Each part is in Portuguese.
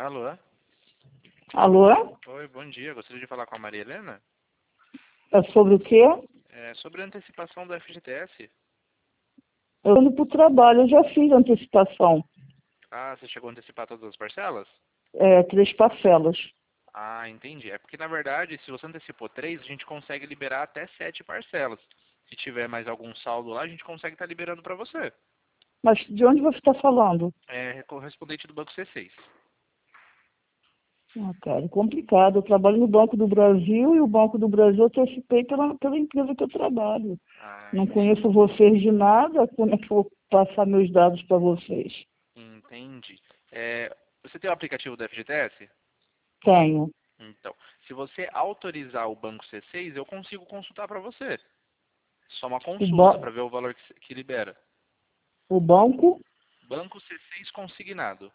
Alô? Alô? Oi, bom dia. Gostaria de falar com a Maria Helena? É sobre o quê? É sobre a antecipação do FGTS. Eu indo para o trabalho, eu já fiz antecipação. Ah, você chegou a antecipar todas as parcelas? 3 parcelas. Ah, entendi. É porque, na verdade, se você antecipou 3, a gente consegue liberar até 7 parcelas. Se tiver mais algum saldo lá, a gente consegue estar liberando para você. Mas de onde você está falando? É correspondente do Banco C6. Ah, cara, é complicado. Eu trabalho no Banco do Brasil e o Banco do Brasil eu antecipei pela empresa que eu trabalho. Ah, Não entendi. conheço vocês de nada, como é que eu vou passar meus dados para vocês? Entendi. Você tem o aplicativo do FGTS? Tenho. Então, se você autorizar o Banco C6, eu consigo consultar para você. Só uma O, consulta ba para ver o valor que libera. o banco, Banco C6 consignado.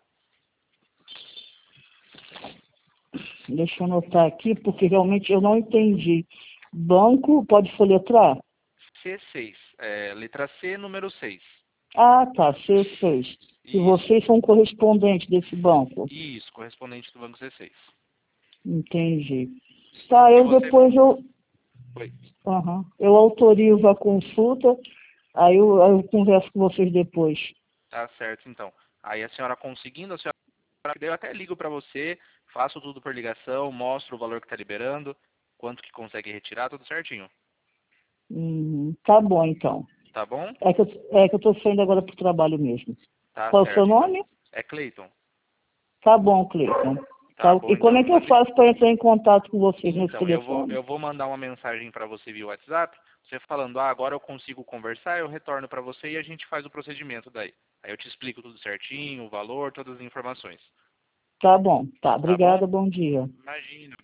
deixa eu anotar aqui, porque realmente eu não entendi. Banco, pode soletrar? C6. Letra C, número 6. Ah, tá, C6. E Isso. vocês são correspondentes desse banco? Isso, correspondente do Banco C6. Entendi. Tá, Se eu você... depois Oi. eu autorizo a consulta, aí eu converso com vocês depois. Tá certo, então. Aí a senhora conseguindo, a senhora... Eu até ligo para você, faço tudo por ligação, mostro o valor que está liberando, quanto que consegue retirar, tudo certinho. Tá bom, então. Tá bom? É que eu tô saindo agora pro trabalho mesmo. Tá Qual é o seu certo, então. nome? É Cleiton. Tá bom, Cleiton. Tá, Tá bom, e como então. é que eu faço para entrar em contato com vocês nesse Então, telefone? eu vou mandar uma mensagem para você via WhatsApp, você falando, agora eu consigo conversar, eu retorno para você e a gente faz o procedimento daí. Aí eu te explico tudo certinho, o valor, todas as informações. Tá bom, tá. Tá bom? Obrigada, bom dia. Imagina.